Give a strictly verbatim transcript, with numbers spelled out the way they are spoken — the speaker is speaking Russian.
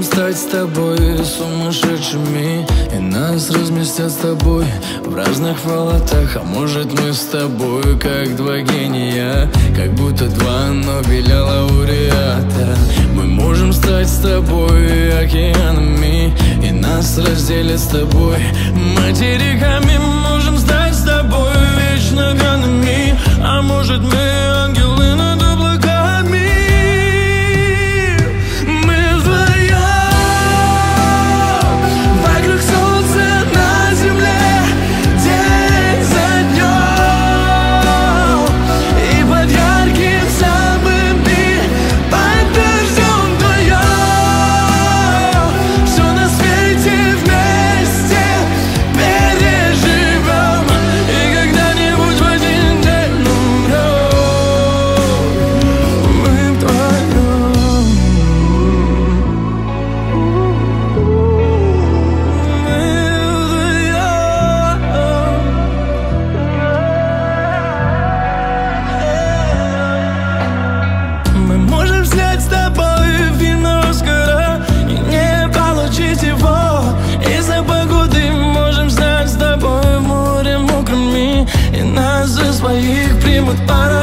стать с тобой сумасшедшими, и нас разместят с тобой в разных палатах. А может, мы с тобой как два гения, как будто два Нобеля лауреата. Мы можем стать с тобой океанами, и нас разделят с тобой материками. Можем стать с тобой вечно пьяными, а может, мы ангелы над облаками. Мы вдвоем вокруг солнца на земле, день за днем, и под ярким самым днем, под дождем вдвоем все на свете вместе переживем, и когда-нибудь в один день умрем. Мы вдвоем, мы можем снять с тобой фильм на Оскара и не получить его из-за погоды. Можем стать с тобой в море мокрыми, и нас за своих примут пара.